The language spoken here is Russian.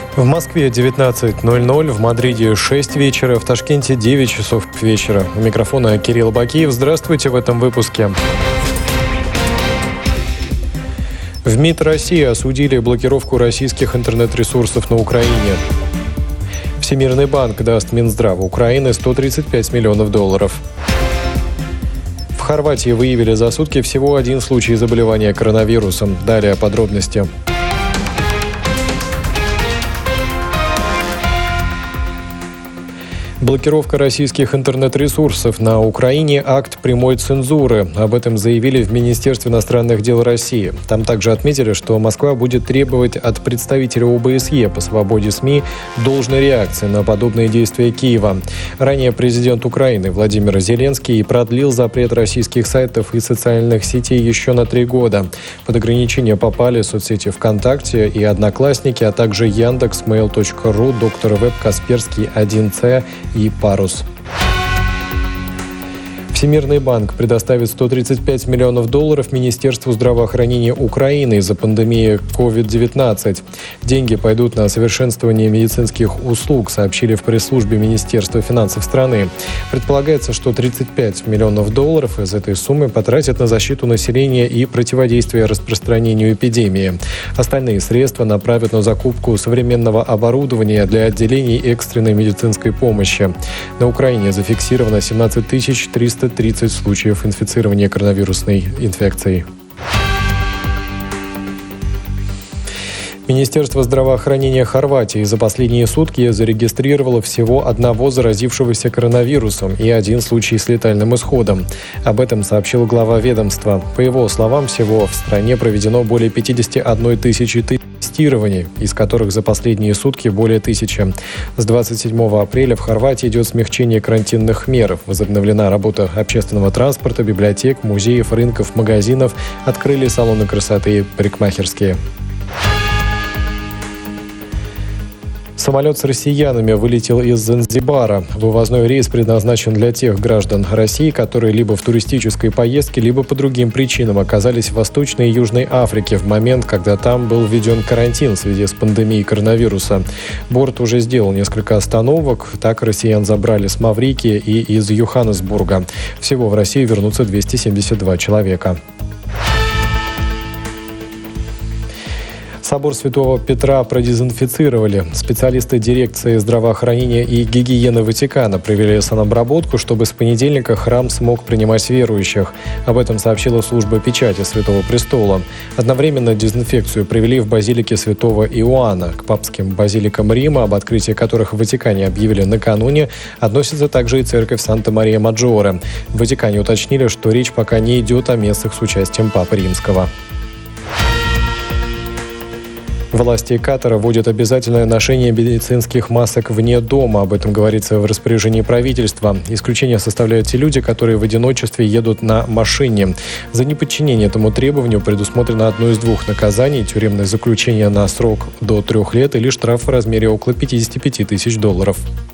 В Москве 19:00, в Мадриде 6 вечера, в Ташкенте 9 часов вечера. У микрофона Кирилл Бакиев. Здравствуйте в этом выпуске. В МИД России осудили блокировку российских интернет-ресурсов на Украине. Всемирный банк даст Минздраву Украины $135 миллионов. В Хорватии выявили за сутки всего один случай заболевания коронавирусом. Далее подробности. Блокировка российских интернет-ресурсов на Украине – акт прямой цензуры. Об этом заявили в Министерстве иностранных дел России. Там также отметили, что Москва будет требовать от представителя ОБСЕ по свободе СМИ должной реакции на подобные действия Киева. Ранее президент Украины Владимир Зеленский продлил запрет российских сайтов и социальных сетей еще на 3 года. Под ограничения попали соцсети ВКонтакте и Одноклассники, а также Яндекс, Mail.ru, Доктор Веб, Касперский, 1С и Парус. Всемирный банк предоставит $135 миллионов Министерству здравоохранения Украины из-за пандемии COVID-19. Деньги пойдут на совершенствование медицинских услуг, сообщили в пресс-службе Министерства финансов страны. Предполагается, что $35 миллионов из этой суммы потратят на защиту населения и противодействие распространению эпидемии. Остальные средства направят на закупку современного оборудования для отделений экстренной медицинской помощи. На Украине зафиксировано 17 330 случаев инфицирования коронавирусной инфекцией. Министерство здравоохранения Хорватии за последние сутки зарегистрировало всего одного заразившегося коронавирусом и один случай с летальным исходом. Об этом сообщил глава ведомства. По его словам, всего в стране проведено более 51 тысячи тестирований, из которых за последние сутки более 1000. С 27 апреля в Хорватии идет смягчение карантинных мер. Возобновлена работа общественного транспорта, библиотек, музеев, рынков, магазинов. Открыли салоны красоты и парикмахерские. Самолет с россиянами вылетел из Занзибара. Вывозной рейс предназначен для тех граждан России, которые либо в туристической поездке, либо по другим причинам оказались в Восточной и Южной Африке в момент, когда там был введен карантин в связи с пандемией коронавируса. Борт уже сделал несколько остановок. Так россиян забрали с Маврикии и из Йоханнесбурга. Всего в Россию вернутся 272 человека. Собор Святого Петра продезинфицировали. Специалисты дирекции здравоохранения и гигиены Ватикана провели санобработку, чтобы с понедельника храм смог принимать верующих. Об этом сообщила служба печати Святого Престола. Одновременно дезинфекцию провели в базилике Святого Иоанна. К папским базиликам Рима, об открытии которых в Ватикане объявили накануне, относится также и церковь Санта-Мария-Маджоре. В Ватикане уточнили, что речь пока не идет о местах с участием Папы Римского. Власти Катара вводят обязательное ношение медицинских масок вне дома. Об этом говорится в распоряжении правительства. Исключение составляют те люди, которые в одиночестве едут на машине. За неподчинение этому требованию предусмотрено одно из двух наказаний: тюремное заключение на срок до 3 лет или штраф в размере около $55 тысяч.